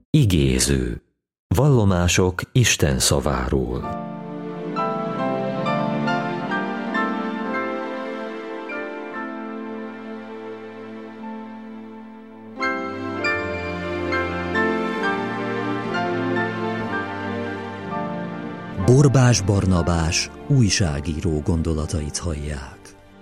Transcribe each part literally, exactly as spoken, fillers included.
Igéző. Vallomások Isten szaváról. Borbás Barnabás újságíró gondolatait hallják.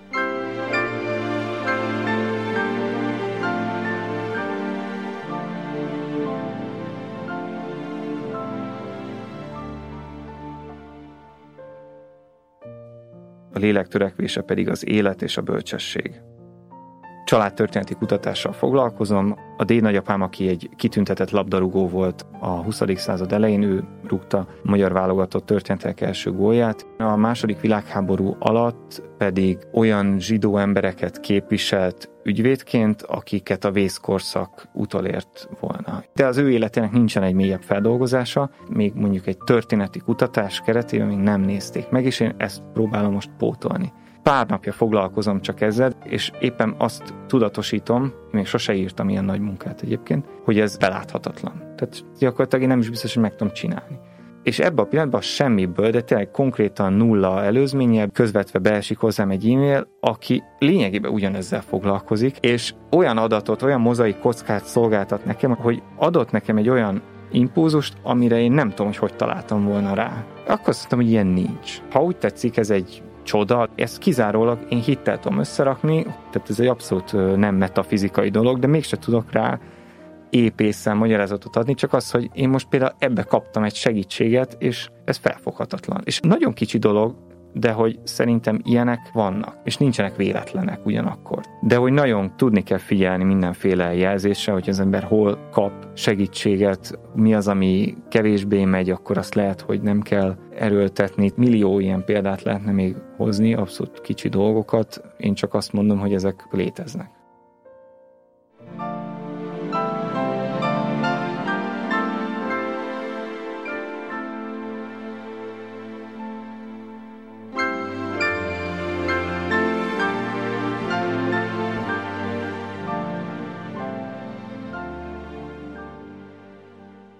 A lélek törekvése pedig az élet és a bölcsesség. Családtörténeti kutatással foglalkozom. A dédnagyapám, aki egy kitüntetett labdarúgó volt a huszadik század elején, ő rúgta a magyar válogatott történetek első gólját. A második világháború alatt pedig olyan zsidó embereket képviselt ügyvédként, akiket a vészkorszak utolért volna. De az ő életének nincsen egy mélyebb feldolgozása, még mondjuk egy történeti kutatás keretében még nem nézték meg, és én ezt próbálom most pótolni. Pár napja foglalkozom csak ezzel, és éppen azt tudatosítom, még sose írtam ilyen nagy munkát egyébként, hogy ez beláthatatlan. Tehát gyakorlatilag én nem is biztos, hogy meg tudom csinálni. És ebben a pillanatban semmiből, de tényleg konkrétan nulla előzménnyel közvetve beesik hozzám egy e-mail, aki lényegében ugyanezzel foglalkozik, és olyan adatot, olyan mozaik kockát szolgáltat nekem, hogy adott nekem egy olyan impulzust, amire én nem tudom, hogy hogy találtam volna rá. Akkor azt mondtam, hogy ilyen nincs. Ha úgy tetszik, ez egy csoda, ezt kizárólag én hittel tudom összerakni, tehát ez egy abszolút nem metafizikai dolog, de mégse tudok rá épészen magyarázatot adni, csak az, hogy én most például ebbe kaptam egy segítséget, és ez felfoghatatlan. És nagyon kicsi dolog, de hogy szerintem ilyenek vannak, és nincsenek véletlenek ugyanakkor. De hogy nagyon tudni kell figyelni mindenféle jelzésre, hogy az ember hol kap segítséget, mi az, ami kevésbé megy, akkor azt lehet, hogy nem kell erőltetni. Millió ilyen példát lehetne még hozni, abszolút kicsi dolgokat. Én csak azt mondom, hogy ezek léteznek.